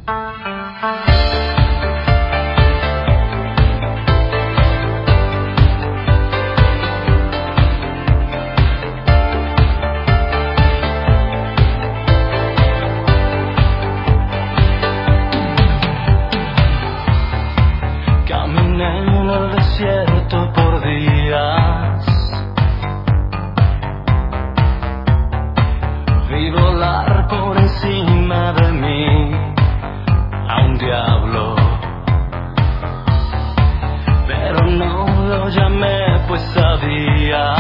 Caminé en el desierto por días, vi volar por encima de mí a un diablo, pero no lo llamé, pues sabía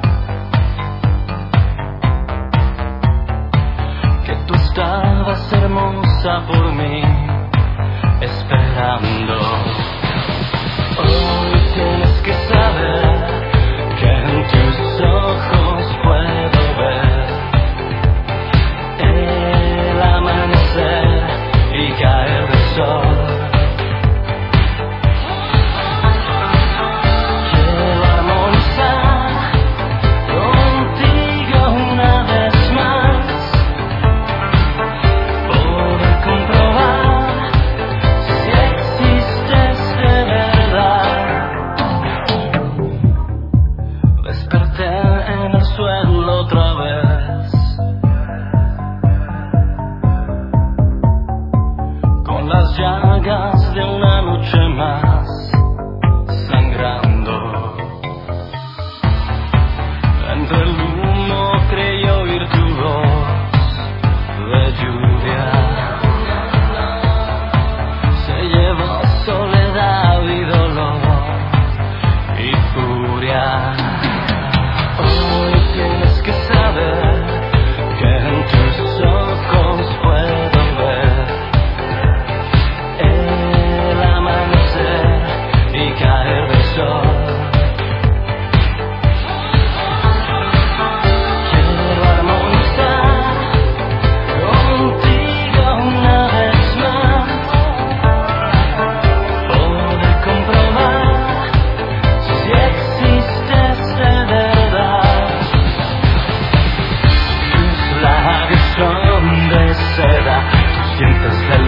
que tú estabas hermosa por mí, esperando. Hoy tienes que saber que en tus ojos puedo ver el amanecer y caer del sol. Quiero armonizar contigo una vez más, poder comprobar si existes de verdad. Desperté en el suelo otra vez, con las llagas de una noche más sangrando. Entre el humo creí oír tu voz de lluvia. Se llevó soledad y dolor y furia. Hoy tienes que saber que en tus ojos puedo ver el amanecer y caer del sol. Quiero armonizar contigo una vez más, poder comprobar si existes de verdad. Tus labios son de seda, tus dientes de